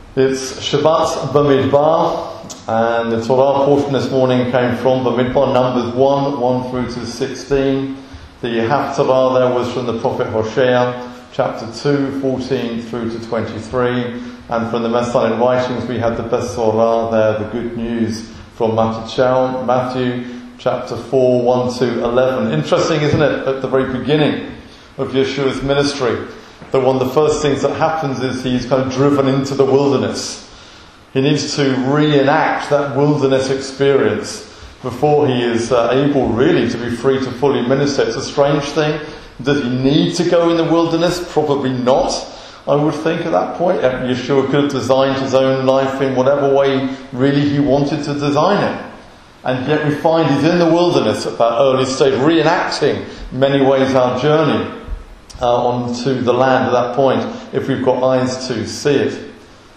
It's Shabbat Bamidbar, and the Torah portion this morning came from Bamidbar, Numbers 1 through to 16. The Haftarah there was from the prophet Hosea, chapter 2, 14 through to 23. And from the Messianic writings we had the Besorah there, the good news from Matthew chapter 4, 1 to 11. Interesting, isn't it, at the very beginning of Yeshua's ministry, that one of the first things that happens is he's kind of driven into the wilderness. He needs to reenact that wilderness experience before he is able really to be free to fully minister. It's a strange thing. Does he need to go in the wilderness? Probably not, I would think at that point. Yeshua could have designed his own life in whatever way really he wanted to design it. And yet we find he's in the wilderness at that early stage, reenacting in many ways our journey onto the land at that point, if we've got eyes to see it.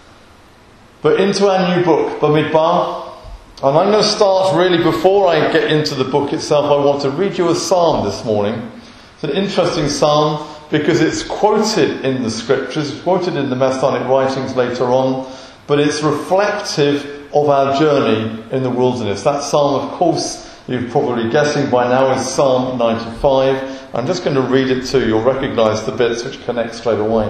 But into our new book, Bamidbar, and I'm going to start really before I get into the book itself. I want to read you a psalm this morning. It's an interesting psalm because it's quoted in the scriptures, it's quoted in the Messianic writings later on, but it's reflective of our journey in the wilderness. That psalm, of course, you're probably guessing by now, is Psalm 95. I'm just going to read it to you. You'll recognise the bits which connect straight away.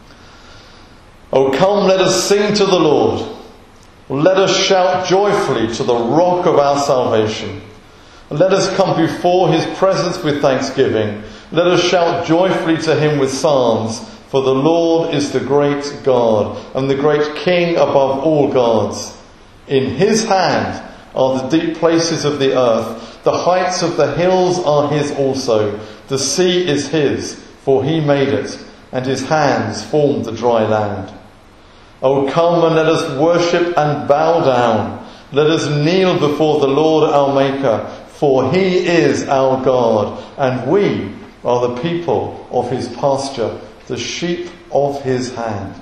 Oh, come, let us sing to the Lord. Let us shout joyfully to the rock of our salvation. Let us come before his presence with thanksgiving. Let us shout joyfully to him with psalms. For the Lord is the great God and the great King above all gods. In his hand are the deep places of the earth. The heights of the hills are his also. The sea is his, for he made it, and his hands formed the dry land. Oh, come and let us worship and bow down. Let us kneel before the Lord our Maker, for he is our God, and we are the people of his pasture, the sheep of his hand.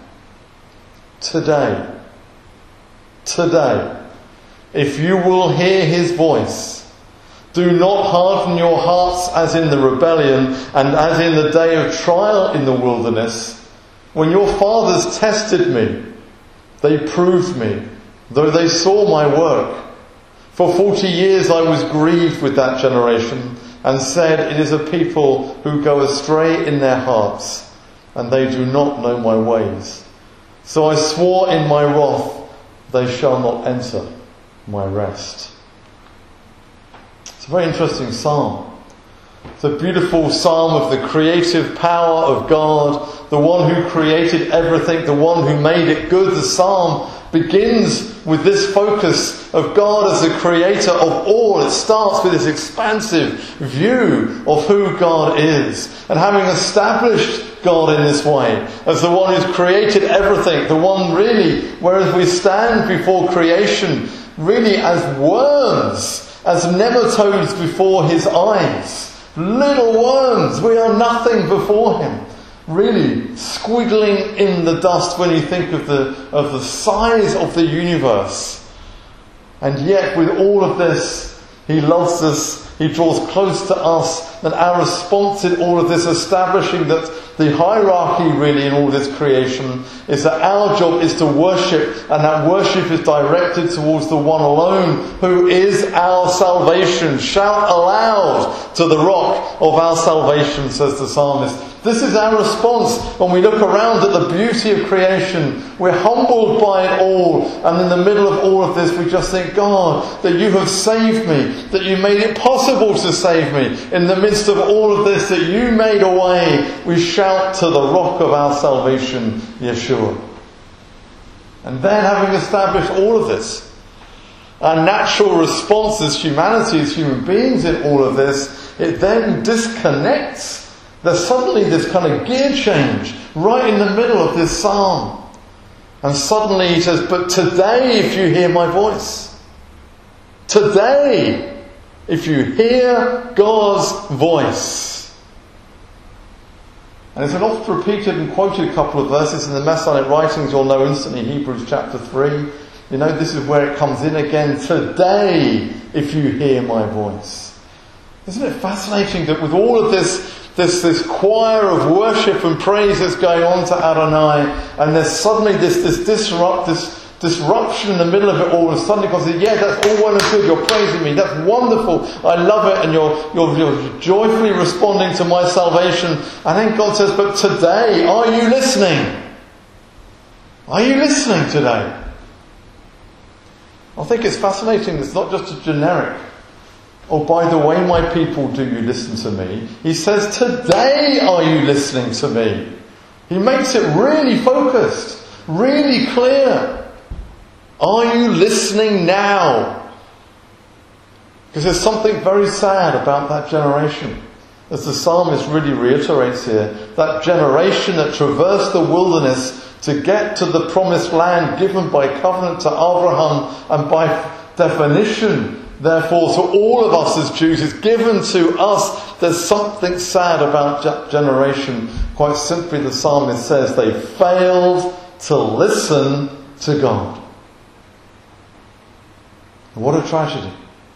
Today, if you will hear his voice, do not harden your hearts as in the rebellion and as in the day of trial in the wilderness. When your fathers tested me, they proved me, though they saw my work. For 40 years I was grieved with that generation and said, it is a people who go astray in their hearts, and they do not know my ways. So I swore in my wrath, they shall not enter my rest. It's a very interesting psalm. It's a beautiful psalm of the creative power of God, the one who created everything, the one who made it good. The psalm begins with this focus of God as the creator of all. It starts with this expansive view of who God is. And having established God in this way, as the one who's created everything, the one really, whereas we stand before creation really as worms, as nematodes before his eyes, little worms, we are nothing before him, really squiggling in the dust when you think of the size of the universe. And yet with all of this, he loves us, he draws close to us, and our response in all of this, establishing that the hierarchy really in all this creation is that our job is to worship, and that worship is directed towards the one alone who is our salvation. Shout aloud to the rock of our salvation, says the psalmist. This is our response when we look around at the beauty of creation. We're humbled by it all, and in the middle of all of this we just think, God, that you have saved me, that you made it possible to save me. In the midst of all of this, that you made a way, we shout to the rock of our salvation, Yeshua. And then, having established all of this, our natural response as humanity, as human beings in all of this, it then disconnects. There's suddenly this kind of gear change right in the middle of this psalm. And suddenly he says, but today if you hear my voice, today if you hear God's voice. And it's been oft repeated and quoted a couple of verses in the Messianic writings. You'll know instantly Hebrews chapter 3. You know, this is where it comes in again. Today if you hear my voice. Isn't it fascinating that with all of this this choir of worship and praise that's going on to Adonai, and there's suddenly this disruption in the middle of it all, and suddenly God says, yeah, that's all well and good, you're praising me, that's wonderful, I love it, and you're joyfully responding to my salvation. And then God says, but today, are you listening? Are you listening today? I think it's fascinating. It's not just a generic, oh, by the way, my people, do you listen to me? He says, today are you listening to me? He makes it really focused, really clear. Are you listening now? Because there's something very sad about that generation. As the psalmist really reiterates here, that generation that traversed the wilderness to get to the promised land given by covenant to Abraham, and by definition, therefore, to all of us as Jews, is given to us. There's something sad about that generation. Quite simply, the psalmist says they failed to listen to God. What a tragedy.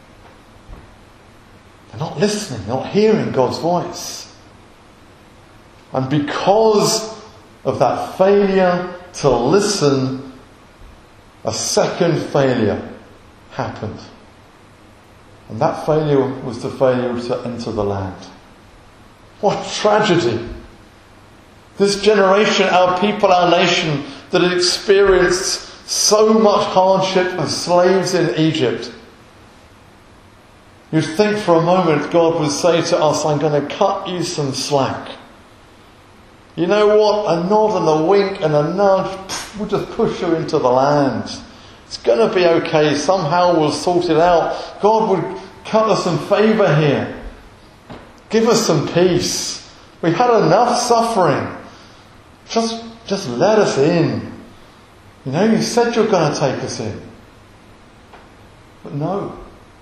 They're not listening, they're not hearing God's voice. And because of that failure to listen, a second failure happened. And that failure was the failure to enter the land. What tragedy! This generation, our people, our nation, that had experienced so much hardship as slaves in Egypt. You'd think for a moment God would say to us, I'm going to cut you some slack. You know what? A nod and a wink and a nudge, we'll just push you into the land. It's going to be okay. Somehow we'll sort it out. God would cut us some favour here. Give us some peace. We've had enough suffering. Just let us in. You know, you said you're going to take us in. But no.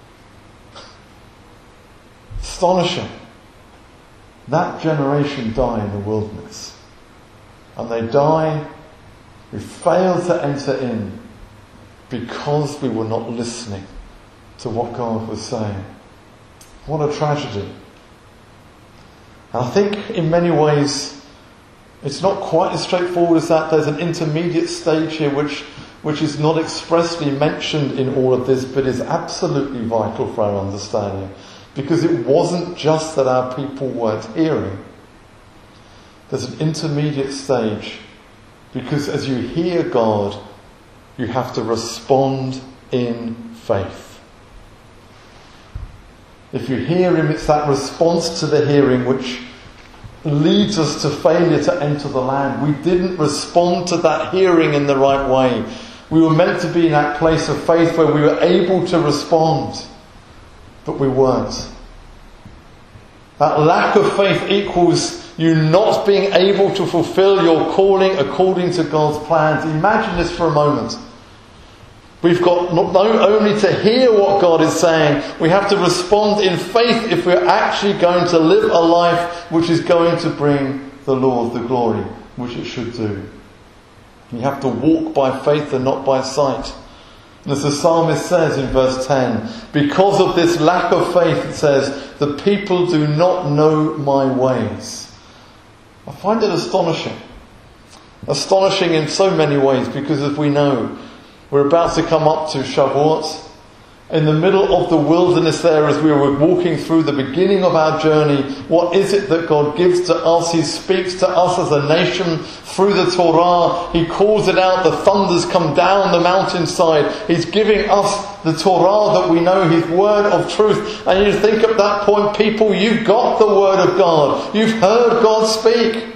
Astonishing. That generation die in the wilderness. And they die, we failed to enter in because we were not listening to what God was saying. What a tragedy. And I think in many ways it's not quite as straightforward as that. There's an intermediate stage here which is not expressly mentioned in all of this, but is absolutely vital for our understanding. Because it wasn't just that our people weren't hearing. There's an intermediate stage. Because as you hear God, you have to respond in faith. If you hear Him, it's that response to the hearing which leads us to failure to enter the land. We didn't respond to that hearing in the right way. We were meant to be in that place of faith where we were able to respond, but we weren't. That lack of faith equals you not being able to fulfill your calling according to God's plans. Imagine this for a moment. We've got not only to hear what God is saying, we have to respond in faith if we're actually going to live a life which is going to bring the Lord the glory, which it should do. You have to walk by faith and not by sight. And as the psalmist says in verse 10, because of this lack of faith, it says, the people do not know my ways. I find it astonishing. Astonishing in so many ways, because as we know, we're about to come up to Shavuot. In the middle of the wilderness there, as we were walking through the beginning of our journey, what is it that God gives to us? He speaks to us as a nation through the Torah. He calls it out. The thunders come down the mountainside. He's giving us the Torah that we know, His word of truth. And you think at that point, people, you've got the word of God. You've heard God speak.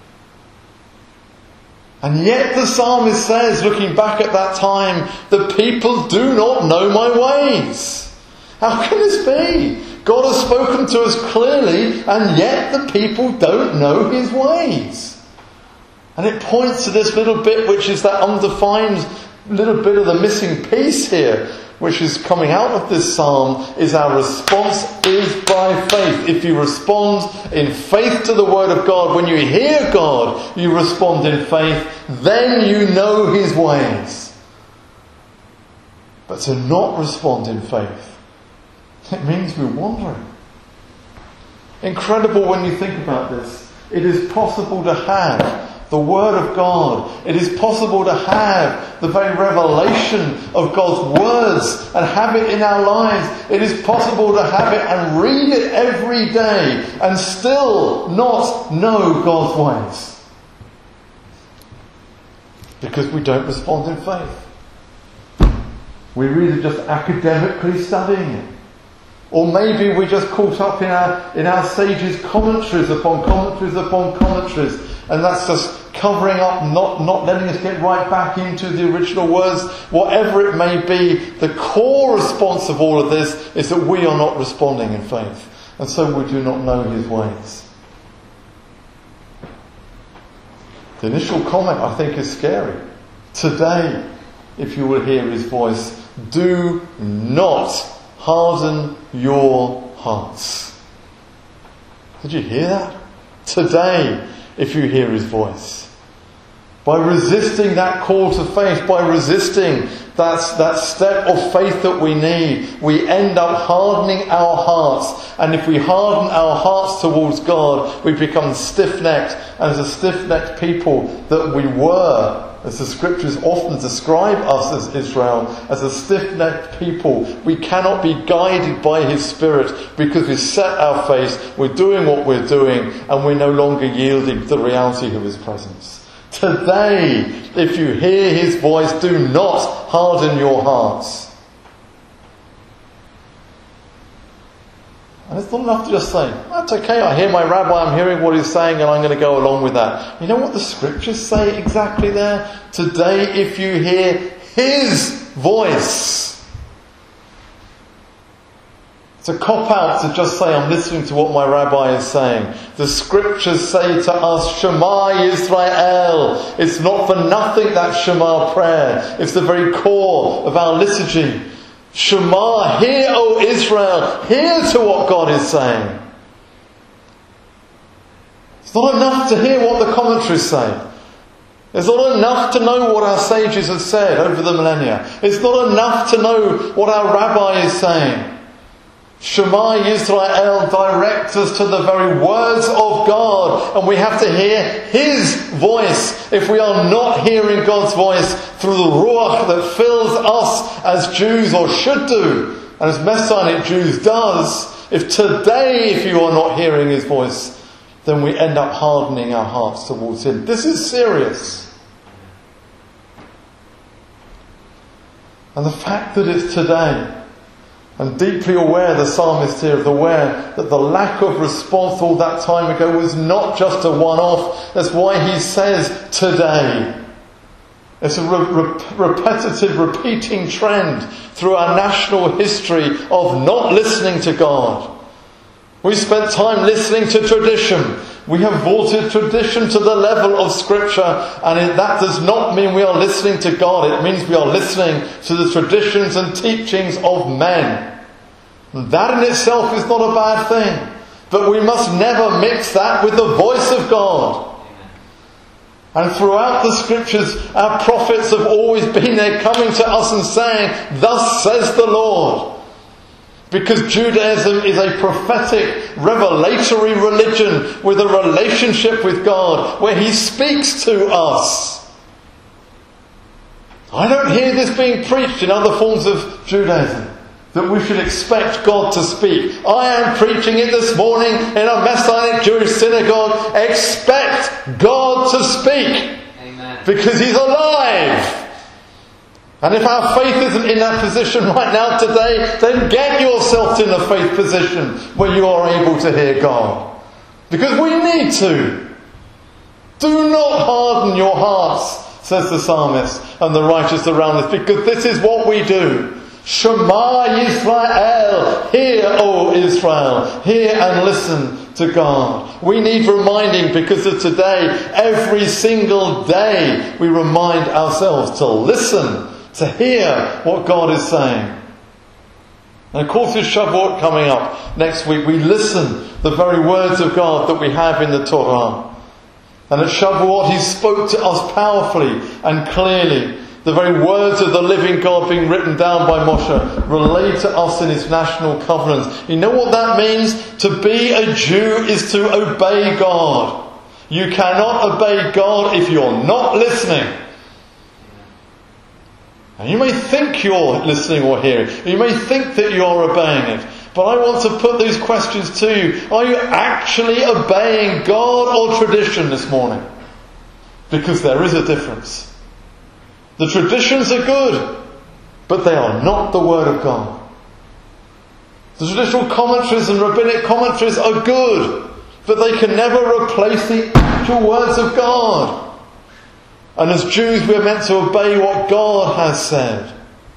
And yet the psalmist says, looking back at that time, the people do not know my ways. How can this be? God has spoken to us clearly, and yet the people don't know His ways. And it points to this little bit which is that undefined little bit of the missing piece here, which is coming out of this psalm, is our response is by faith. If you respond in faith to the word of God, when you hear God, you respond in faith, then you know His ways. But to not respond in faith, it means we're wandering. Incredible when you think about this. It is possible to have the Word of God. It is possible to have the very revelation of God's words and have it in our lives. It is possible to have it and read it every day and still not know God's ways. Because we don't respond in faith. We're either just academically studying it, or maybe we're just caught up in our sages' commentaries upon commentaries upon commentaries, and that's just covering up, not letting us get right back into the original words. Whatever it may be, the core response of all of this is that we are not responding in faith, and so we do not know His ways. The initial comment, I think, is scary. Today, if you will hear His voice, do not harden your hearts. Did you hear that? Today, if you hear His voice. By resisting that call to faith, by resisting that step of faith that we need, we end up hardening our hearts. And if we harden our hearts towards God, we become stiff-necked. And as a stiff-necked people that we were, as the Scriptures often describe us as Israel, as a stiff-necked people, we cannot be guided by His Spirit because we set our face, we're doing what we're doing, and we're no longer yielding to the reality of His presence. Today, if you hear His voice, do not harden your hearts. And it's not enough to just say, that's okay, I hear my rabbi, I'm hearing what he's saying, and I'm going to go along with that. You know what the Scriptures say exactly there? Today, if you hear His voice. It's a cop-out to just say, I'm listening to what my rabbi is saying. The Scriptures say to us, Shema Yisrael. It's not for nothing that Shema prayer. It's the very core of our liturgy. Shema, hear, O Israel. Hear to what God is saying. It's not enough to hear what the commentaries say. It's not enough to know what our sages have said over the millennia. It's not enough to know what our rabbi is saying. Shema Yisrael directs us to the very words of God, and we have to hear His voice. If we are not hearing God's voice through the Ruach that fills us as Jews, or should do, and as Messianic Jews does, if you are not hearing His voice, then we end up hardening our hearts towards Him. This is serious. And the fact that it's today, and deeply aware, the psalmist here, aware that the lack of response all that time ago was not just a one-off. That's why he says today. It's a repetitive, repeating trend through our national history of not listening to God. We spent time listening to tradition. We have vaulted tradition to the level of Scripture, and that does not mean we are listening to God. It means we are listening to the traditions and teachings of men. And that in itself is not a bad thing. But we must never mix that with the voice of God. And throughout the Scriptures, our prophets have always been there coming to us and saying, "Thus says the Lord." Because Judaism is a prophetic, revelatory religion with a relationship with God where He speaks to us. I don't hear this being preached in other forms of Judaism, that we should expect God to speak. I am preaching it this morning in a Messianic Jewish synagogue. Expect God to speak. Amen. Because He's alive. And if our faith isn't in that position right now today, then get yourself in a faith position where you are able to hear God. Because we need to. Do not harden your hearts, says the psalmist and the righteous around us, because this is what we do. Shema Yisrael. Hear, O Israel. Hear and listen to God. We need reminding because of today. Every single day we remind ourselves to listen, to hear what God is saying. And of course with Shavuot coming up next week, we listen the very words of God that we have in the Torah. And at Shavuot He spoke to us powerfully and clearly. The very words of the living God being written down by Moshe, relayed to us in his national covenants. You know what that means? To be a Jew is to obey God. You cannot obey God if you're not listening. And you may think you're listening or hearing. You may think that you're obeying it. But I want to put these questions to you. Are you actually obeying God or tradition this morning? Because there is a difference. The traditions are good, but they are not the Word of God. The traditional commentaries and rabbinic commentaries are good, but they can never replace the actual words of God. And as Jews, we're meant to obey what God has said.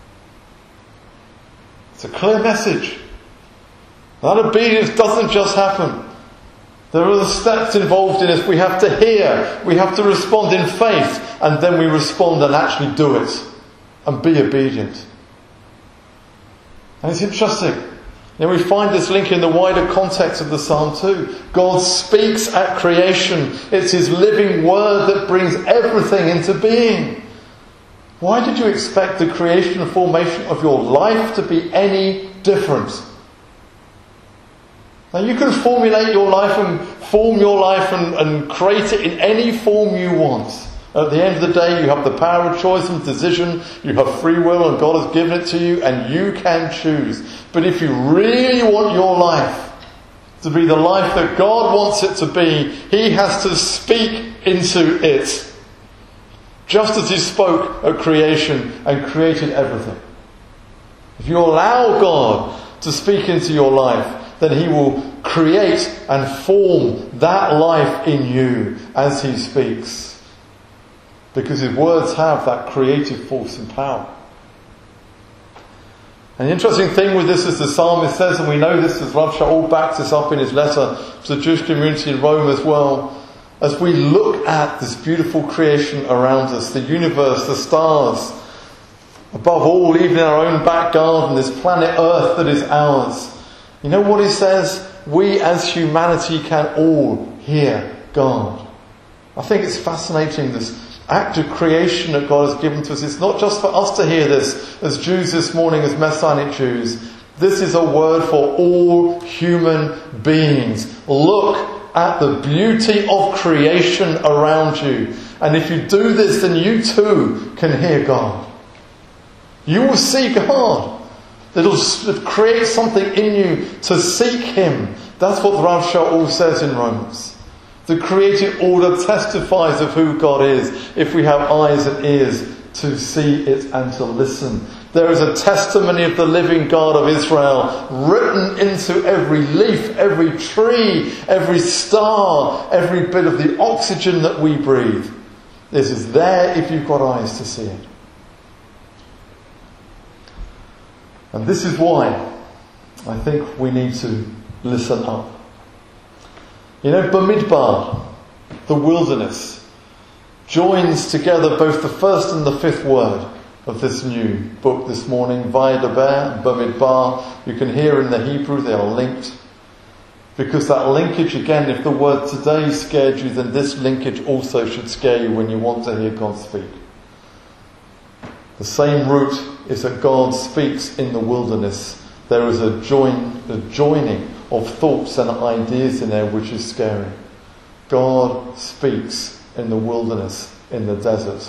It's a clear message. That obedience doesn't just happen. There are the steps involved in it. We have to hear, we have to respond in faith, and then we respond and actually do it and be obedient. And it's interesting. Then we find this link in the wider context of the Psalm too. God speaks at creation. It's His living word that brings everything into being. Why did you expect the creation and formation of your life to be any different? Now you can formulate your life and form your life and create it in any form you want. At the end of the day, you have the power of choice and decision. You have free will and God has given it to you and you can choose. But if you really want your life to be the life that God wants it to be, He has to speak into it. Just as He spoke at creation and created everything. If you allow God to speak into your life, then He will create and form that life in you as He speaks. Because His words have that creative force and power. And the interesting thing with this is the psalmist says, and we know this as Rav Shaul backs this up in his letter to the Jewish community in Rome as well, as we look at this beautiful creation around us, the universe, the stars, above all, even in our own back garden, this planet Earth that is ours. You know what he says? We as humanity can all hear God. I think it's fascinating, this act of creation that God has given to us. It's not just for us to hear this as Jews this morning, as Messianic Jews. This is a word for all human beings. Look at the beauty of creation around you. And if you do this, then you too can hear God. You will see God. It'll create something in you to seek Him. That's what Rav Shaul says in Romans. The created order testifies of who God is if we have eyes and ears to see it and to listen. There is a testimony of the living God of Israel written into every leaf, every tree, every star, every bit of the oxygen that we breathe. This is there if you've got eyes to see it. And this is why I think we need to listen up. You know, Bamidbar, the wilderness, joins together both the first and the fifth word of this new book this morning, Vaydaber, Bamidbar. You can hear in the Hebrew they are linked. Because that linkage, again, if the word today scared you, then this linkage also should scare you when you want to hear God speak. The same root is that God speaks in the wilderness. There is a joining of thoughts and ideas in there which is scary. God speaks in the wilderness, in the desert.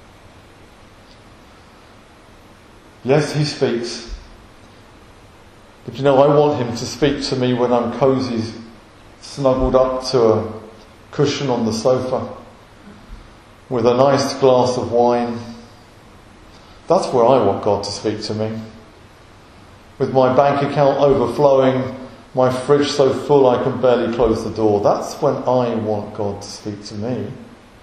Yes, He speaks. But you know, I want Him to speak to me when I'm cosy, snuggled up to a cushion on the sofa, with a nice glass of wine. That's where I want God to speak to me. With my bank account overflowing, my fridge so full I can barely close the door. That's when I want God to speak to me.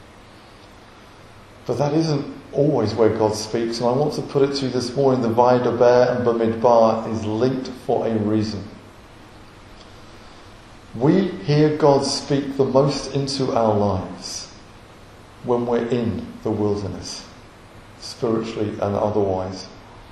But that isn't always where God speaks, and I want to put it to you this morning, the Vaydaber and Bamidbar is linked for a reason. We hear God speak the most into our lives when we're in the wilderness, spiritually and otherwise.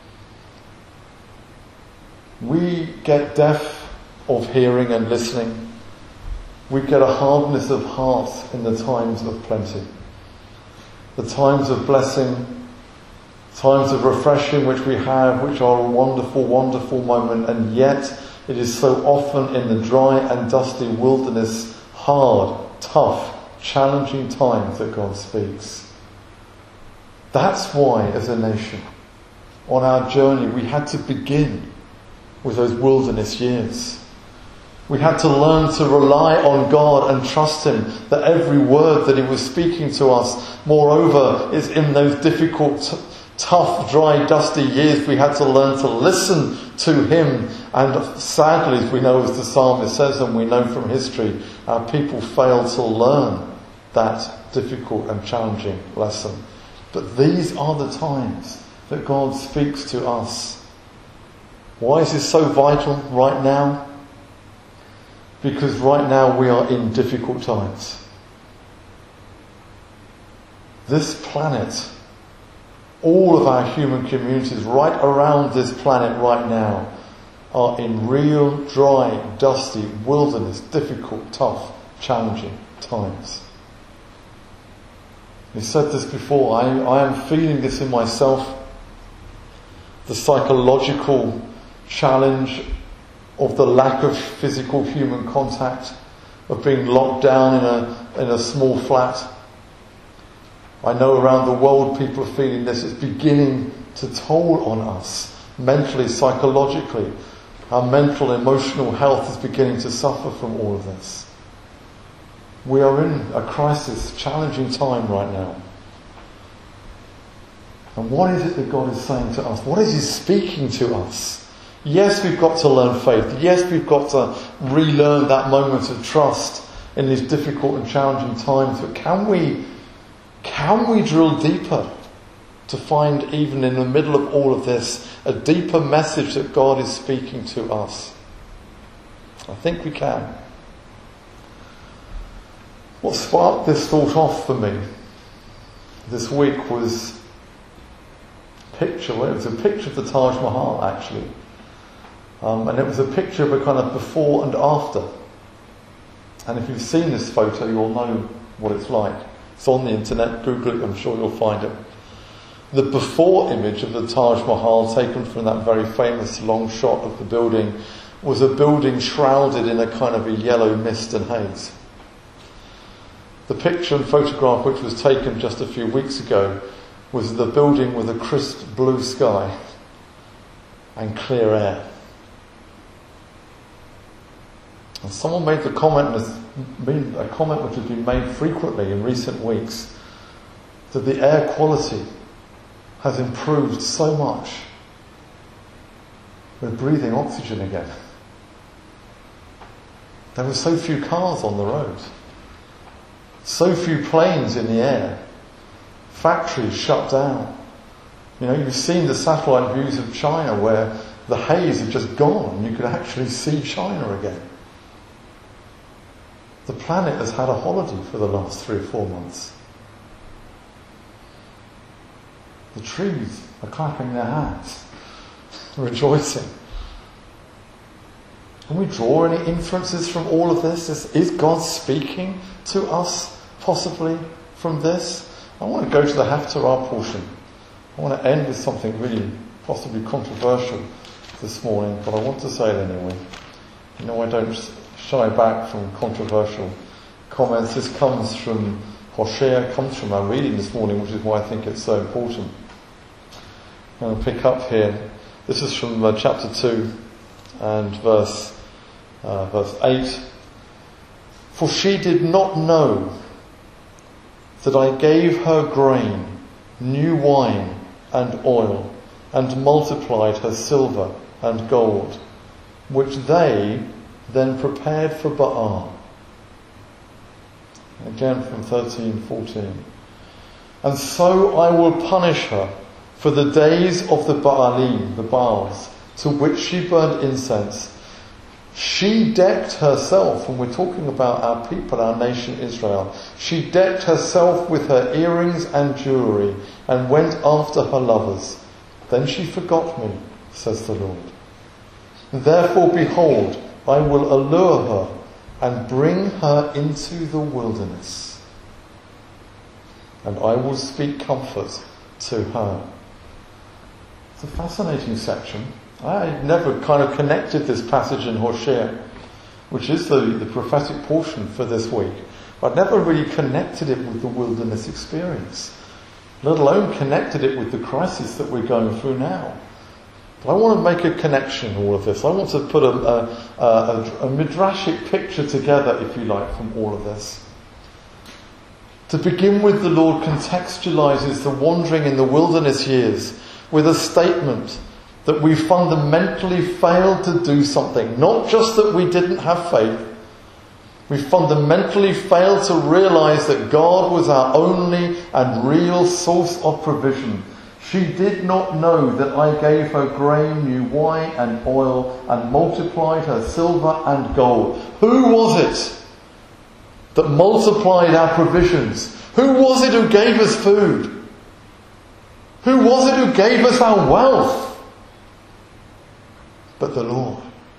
We get deaf of hearing and listening. We get a hardness of heart in the times of plenty. The times of blessing, Times of refreshing which we have, which are a wonderful, wonderful moment, and yet it is so often in the dry and dusty wilderness, hard, tough, challenging times that God speaks. That's why, as a nation, on our journey, we had to begin with those wilderness years. We had to learn to rely on God and trust Him, that every word that He was speaking to us, moreover, is in those difficult, tough, dry, dusty years. We had to learn to listen to Him. And sadly, as we know, as the psalmist says, and we know from history, our people failed to learn that difficult and challenging lesson. But these are the times that God speaks to us. Why is this so vital right now? Because right now we are in difficult times. This planet, all of our human communities right around this planet right now are in real, dry, dusty, wilderness, difficult, tough, challenging times. We said this before, I am feeling this in myself. The psychological challenge of the lack of physical human contact, of being locked down in a small flat. I know around the world people are feeling this. It's beginning to toll on us, mentally, psychologically. Our mental, emotional health is beginning to suffer from all of this. We are in a crisis, challenging time right now. And what is it that God is saying to us? What is He speaking to us? Yes, we've got to learn faith. Yes, we've got to relearn that moment of trust in these difficult and challenging times. But can we drill deeper to find, even in the middle of all of this, a deeper message that God is speaking to us? I think we can. What sparked this thought off for me this week was a picture. Well, it was a picture of the Taj Mahal, actually. And it was a picture of a kind of before and after. And if you've seen this photo, you'll know what it's like. It's on the internet, Google it, I'm sure you'll find it. The before image of the Taj Mahal, taken from that very famous long shot of the building, was a building shrouded in a kind of a yellow mist and haze. The picture and photograph which was taken just a few weeks ago was the building with a crisp blue sky and clear air. And someone made the comment, and it's been a comment which has been made frequently in recent weeks, that the air quality has improved so much. We're breathing oxygen again. There were so few cars on the road, so few planes in the air, factories shut down. You know, you've seen the satellite views of China where the haze had just gone and you could actually see China again. The planet has had a holiday for the last 3 or 4 months. The trees are clapping their hands, rejoicing. Can we draw any inferences from all of this? Is God speaking to us possibly from this? I want to go to the Haftarah portion. I want to end with something really possibly controversial this morning, but I want to say it anyway. You know, I don't shy back from controversial comments. This comes from Hosea, comes from our reading this morning, which is why I think it's so important. I'm going to pick up here. This is from chapter 2 and verse 8. For she did not know that I gave her grain, new wine and oil, and multiplied her silver and gold, which they then prepared for Baal. Again from 13:14. And so I will punish her for the days of the Baalim, the Baals, to which she burned incense. She decked herself, and we're talking about our people, our nation Israel. She decked herself with her earrings and jewellery and went after her lovers. Then she forgot me, says the Lord. Therefore, behold, I will allure her and bring her into the wilderness, and I will speak comfort to her It's a fascinating section. I never kind of connected this passage in Hosea, which is the prophetic portion for this week. I'd never really connected it with the wilderness experience, let alone connected it with the crisis that we're going through now. But I want to make a connection in all of this. I want to put a midrashic picture together, if you like, from all of this. To begin with, the Lord contextualizes the wandering in the wilderness years with a statement that we fundamentally failed to do something. Not just that we didn't have faith. We fundamentally failed to realize that God was our only and real source of provision. She did not know that I gave her grain, new wine and oil, and multiplied her silver and gold. Who was it that multiplied our provisions? Who was it who gave us food? Who was it who gave us our wealth? But the Lord.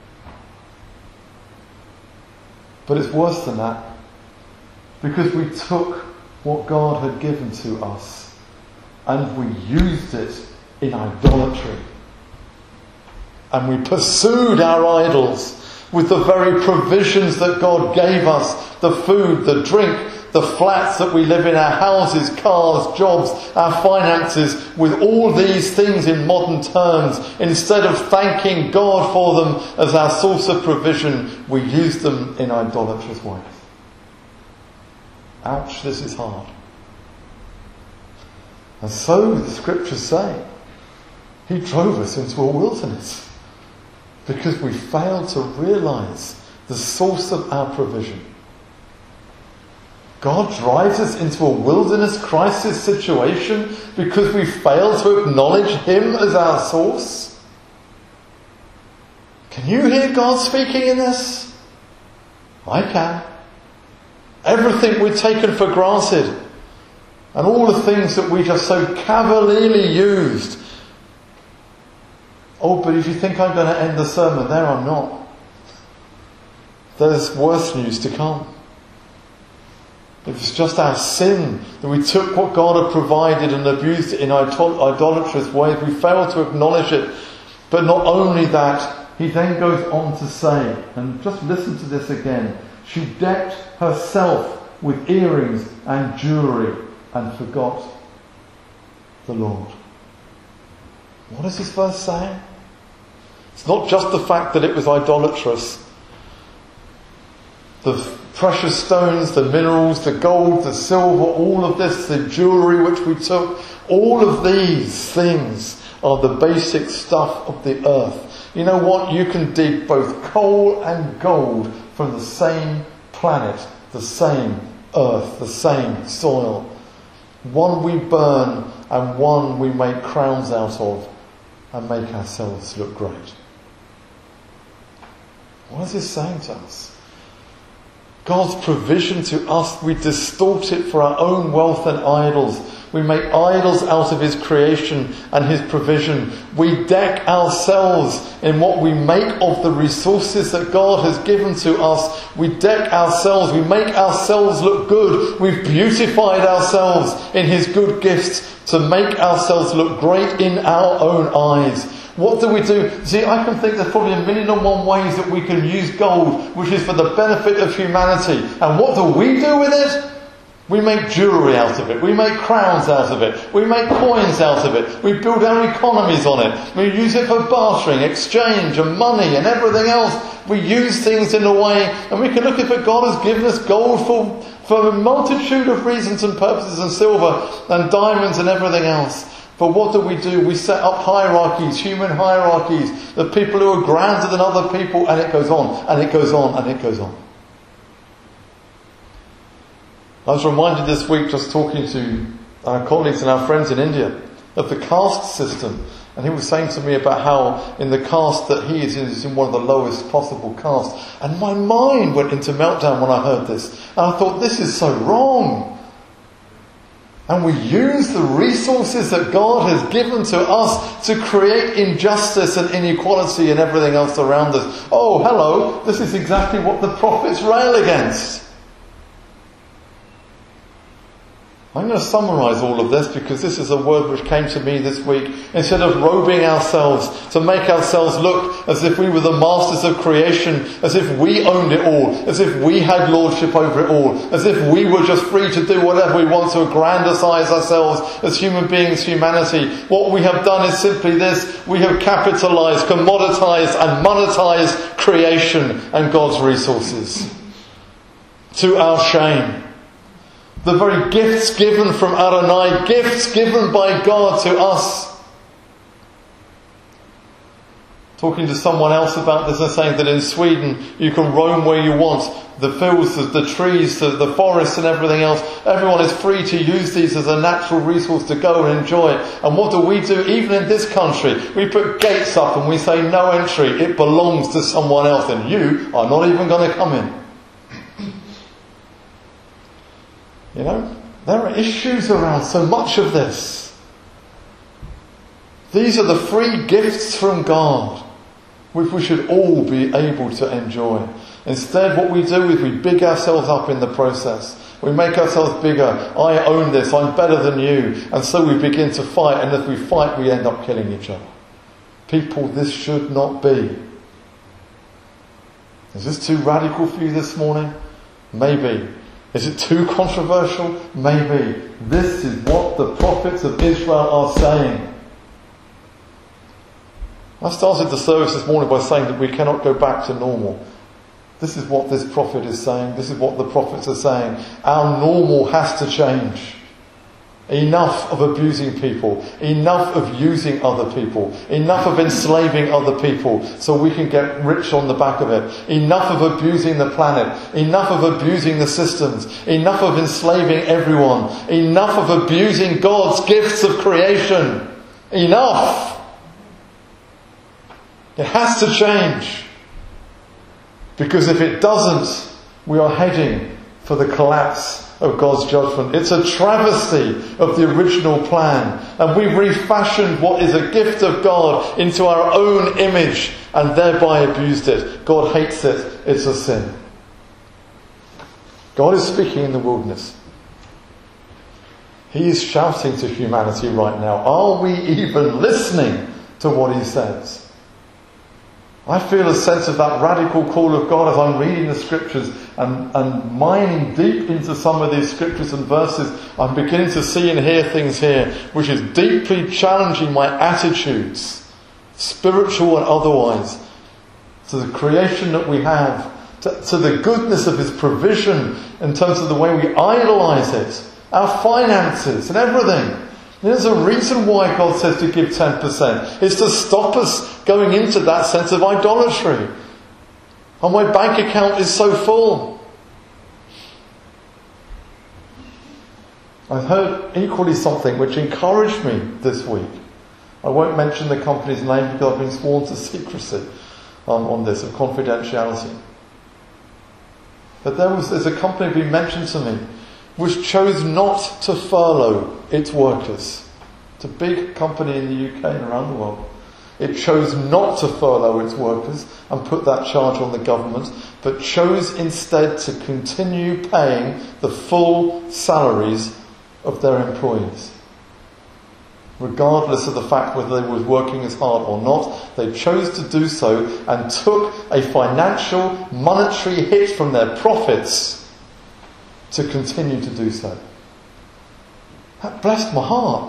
But it's worse than that, because we took what God had given to us and we used it in idolatry. And we pursued our idols with the very provisions that God gave us, the food, the drink, the flats that we live in, our houses, cars, jobs, our finances, with all these things in modern terms. Instead of thanking God for them as our source of provision, we use them in idolatrous ways. Ouch, this is hard. And so the scriptures say, He drove us into a wilderness because we failed to realise the source of our provision. God drives us into a wilderness crisis situation because we fail to acknowledge Him as our source. Can you hear God speaking in this? I can. Everything we've taken for granted and all the things that we just so cavalierly used. Oh, but if you think I'm going to end the sermon there, I'm not. There's worse news to come. It was just our sin that we took what God had provided and abused it in idolatrous ways. We failed to acknowledge it. But not only that, He then goes on to say, and just listen to this again, she decked herself with earrings and jewellery and forgot the Lord. What is this verse saying? It's not just the fact that it was idolatrous. The precious stones, the minerals, the gold, the silver, all of this, the jewellery which we took, all of these things are the basic stuff of the earth. You know what? You can dig both coal and gold from the same planet, the same earth, the same soil. One we burn and one we make crowns out of and make ourselves look great. What is this saying to us? God's provision to us, we distort it for our own wealth and idols. We make idols out of His creation and His provision. We deck ourselves in what we make of the resources that God has given to us. We deck ourselves. We make ourselves look good. We've beautified ourselves in His good gifts to make ourselves look great in our own eyes. What do we do? See, I can think there's probably 1,000,001 ways that we can use gold, which is for the benefit of humanity. And what do we do with it? We make jewellery out of it. We make crowns out of it. We make coins out of it. We build our economies on it. We use it for bartering, exchange and money and everything else. We use things in a way, and we can look at it. God has given us gold for a multitude of reasons and purposes, and silver and diamonds and everything else. But what do? We set up hierarchies, human hierarchies, the people who are grander than other people, and it goes on, and it goes on, and it goes on. I was reminded this week, just talking to our colleagues and our friends in India, of the caste system. And he was saying to me about how in the caste that he is in one of the lowest possible castes. And my mind went into meltdown when I heard this. And I thought, this is so wrong. And we use the resources that God has given to us to create injustice and inequality and everything else around us. Oh, hello, this is exactly what the prophets rail against. I'm going to summarise all of this because this is a word which came to me this week. Instead of robing ourselves to make ourselves look as if we were the masters of creation, as if we owned it all, as if we had lordship over it all, as if we were just free to do whatever we want to aggrandise ourselves as human beings, humanity. What we have done is simply this: we have capitalised, commoditised and monetised creation and God's resources. To our shame. The very gifts given from Adonai, gifts given by God to us. Talking to someone else about this and saying that in Sweden you can roam where you want. The fields, the trees, the forests and everything else. Everyone is free to use these as a natural resource to go and enjoy it. And what do? Even in this country, we put gates up and we say no entry. It belongs to someone else and you are not even going to come in. You know, there are issues around so much of this. These are the free gifts from God, which we should all be able to enjoy. Instead, what we do is we big ourselves up in the process. We make ourselves bigger. I own this, I'm better than you. And so we begin to fight, and as we fight, we end up killing each other. People, this should not be. Is this too radical for you this morning? Maybe. Is it too controversial? Maybe. This is what the prophets of Israel are saying. I started the service this morning by saying that we cannot go back to normal. This is what this prophet is saying. This is what the prophets are saying. Our normal has to change. Enough of abusing people. Enough of using other people. Enough of enslaving other people so we can get rich on the back of it. Enough of abusing the planet. Enough of abusing the systems. Enough of enslaving everyone. Enough of abusing God's gifts of creation. Enough! It has to change. Because if it doesn't, we are heading for the collapse of God's judgment. It's a travesty of the original plan. And we've refashioned what is a gift of God into our own image and thereby abused it. God hates it. It's a sin. God is speaking in the wilderness. He is shouting to humanity right now. Are we even listening to what he says? I feel a sense of that radical call of God as I'm reading the scriptures and mining deep into some of these scriptures and verses. I'm beginning to see and hear things here which is deeply challenging my attitudes, spiritual and otherwise, to the creation that we have, to the goodness of his provision in terms of the way we idolize it, our finances and everything. There's a reason why God says to give 10%. It's to stop us going into that sense of idolatry. And my bank account is so full. I've heard equally something which encouraged me this week. I won't mention the company's name because I've been sworn to secrecy on this, of confidentiality. But there's a company being mentioned to me which chose not to furlough its workers. It's a big company in the UK and around the world. It chose not to furlough its workers and put that charge on the government, but chose instead to continue paying the full salaries of their employees. Regardless of the fact whether they were working as hard or not, they chose to do so and took a financial, monetary hit from their profits to continue to do so. That blessed my heart.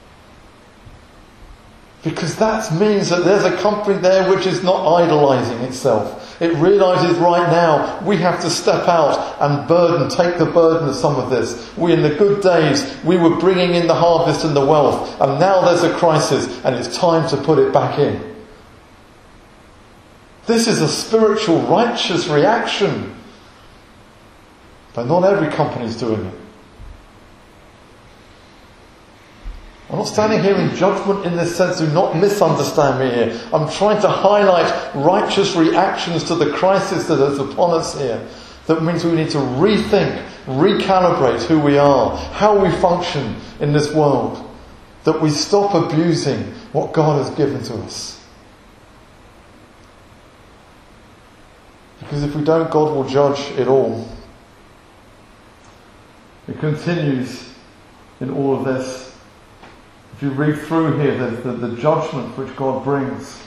Because that means that there's a company there which is not idolising itself. It realises right now we have to step out and take the burden of some of this. In the good days, we were bringing in the harvest and the wealth, and now there's a crisis and it's time to put it back in. This is a spiritual, righteous reaction. But not every company is doing it. I'm not standing here in judgment in this sense. Do not misunderstand me here. I'm trying to highlight righteous reactions to the crisis that is upon us here. That means we need to rethink, recalibrate who we are, how we function in this world. That we stop abusing what God has given to us. Because if we don't, God will judge it all. It continues in all of this. If you read through here, the judgment which God brings.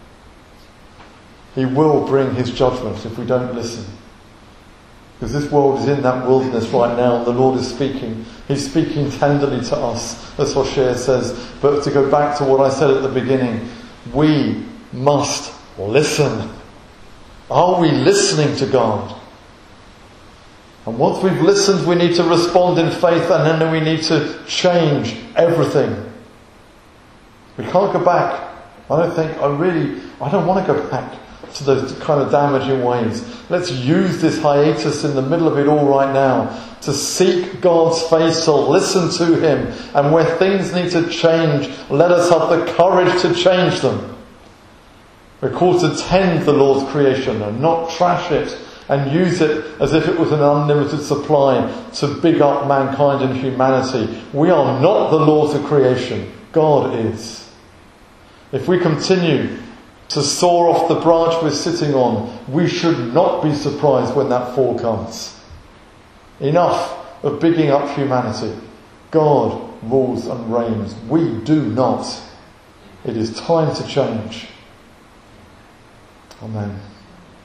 He will bring his judgment if we don't listen. Because this world is in that wilderness right now, and the Lord is speaking. He's speaking tenderly to us, as Hosea says. But to go back to what I said at the beginning, we must listen. Are we listening to God? And once we've listened, we need to respond in faith, and then we need to change everything. We can't go back. I don't want to go back to those kind of damaging ways. Let's use this hiatus in the middle of it all right now to seek God's face, to listen to him, and where things need to change, let us have the courage to change them. We're called to tend the Lord's creation and not trash it and use it as if it was an unlimited supply to big up mankind and humanity. We are not the Lords of creation. God is. If we continue to soar off the branch we're sitting on, we should not be surprised when that fall comes. Enough of bigging up humanity. God rules and reigns. We do not. It is time to change. Amen.